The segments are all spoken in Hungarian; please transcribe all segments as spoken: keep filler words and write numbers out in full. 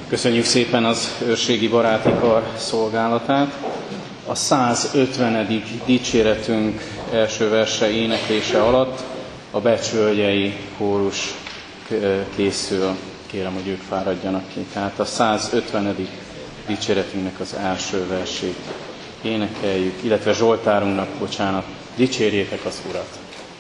Köszönjük szépen az őrségi baráti kar szolgálatát. A százötvenedik dicséretünk első verse éneklése alatt a Becsvölgyei kórus készül. Kérem, hogy ők fáradjanak ki. Tehát a százötvenedik dicséretünknek az első versét énekeljük, illetve Zsoltárunknak, bocsánat, dicsérjétek az Urat!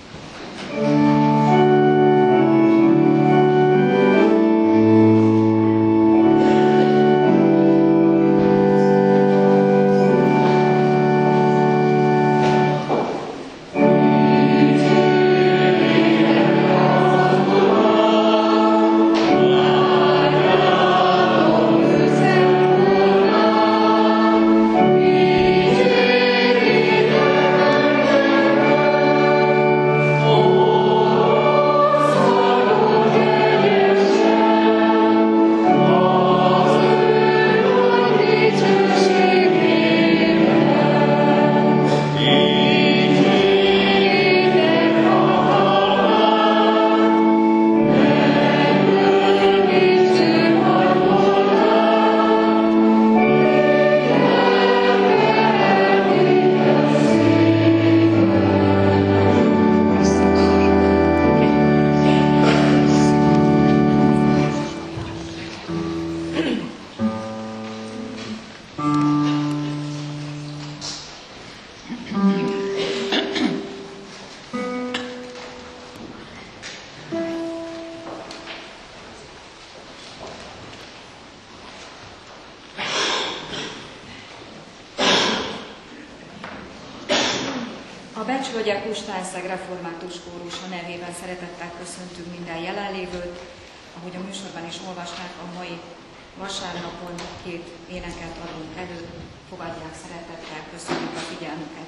A Becsvölgyek Ustánszeg Református Kórusa nevében szeretettel köszöntünk minden jelenlévőt. Ahogy a műsorban is olvasták, a mai vasárnapon két éneket adunk elő. Fogadják szeretettel, köszönjük a figyelmüket.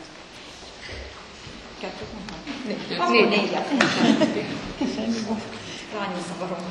Kettőt mondtam? Akkor négyet. Köszönjük. Rányos zavarom.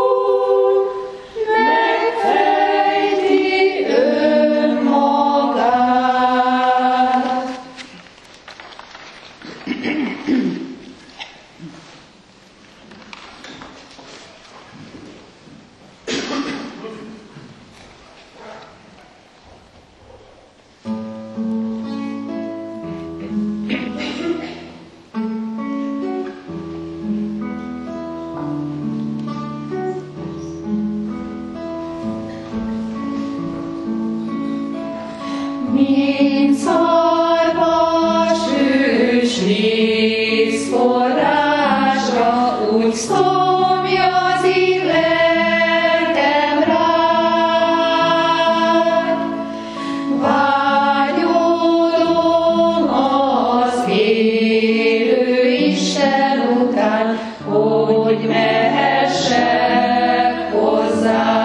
Megfejti önmagát. Mint szarvas ős vízforrásra, úgy szomja az íg lelkem rád. Vágyódom az élő Isten után, hogy mehessek hozzá.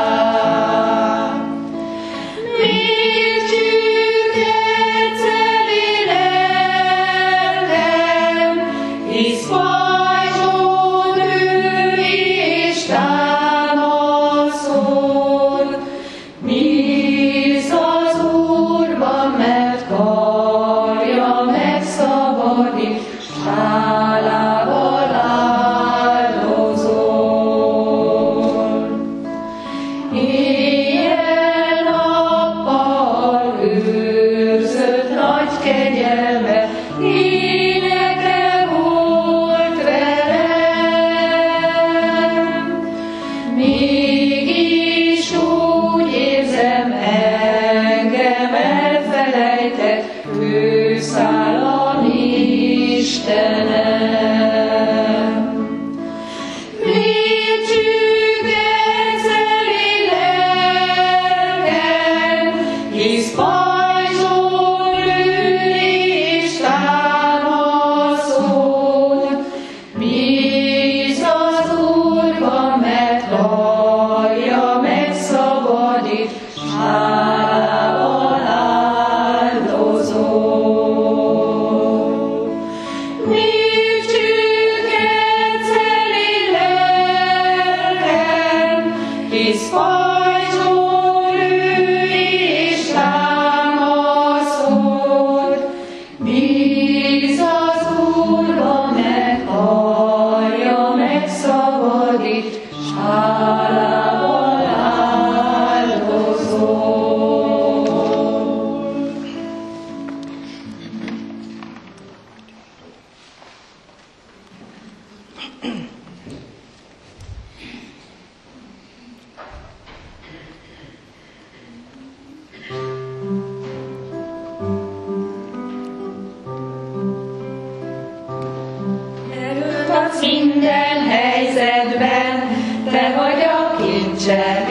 Minden helyzetben te vagy a kincsem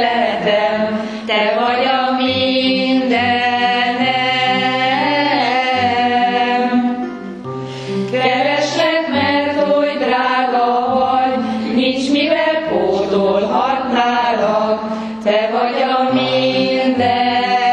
életem, te vagy a mindenem. Kereslek, mert oly drága vagy, nincs mivel pótolhatnálak, te vagy a mindenem.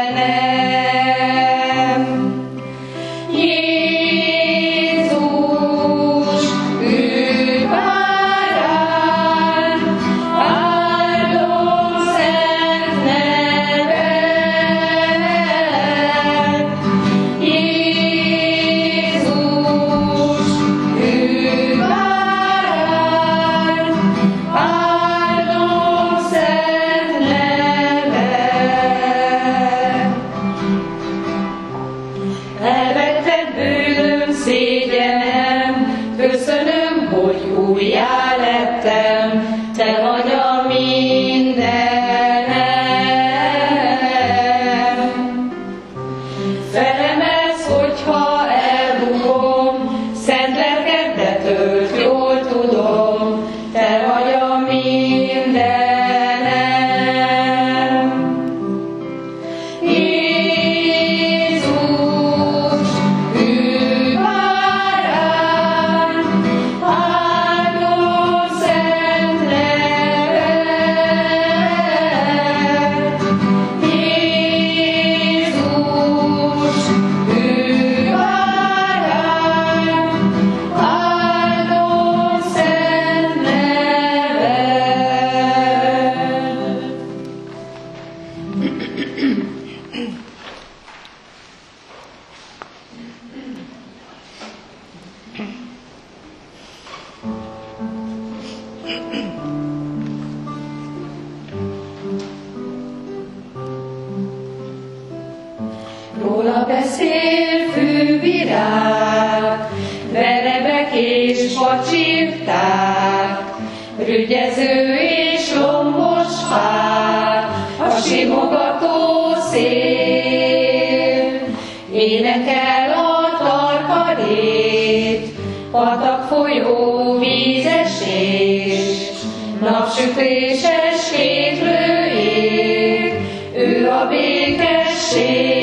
Újjá lettem, te vagy a mindenem. Felemelsz, hogyha elbukom, szent lelkeddel tölt, jól tudom, te vagy a mindenem. Jézus, ő vár rám, róla beszél fűvirág, verebek és facsirták, rügyező és lombos fák, a simogató szél. énekel a tarkanét, patak, folyó, vízesés, napsütéses kétlő ég, ő a békesség.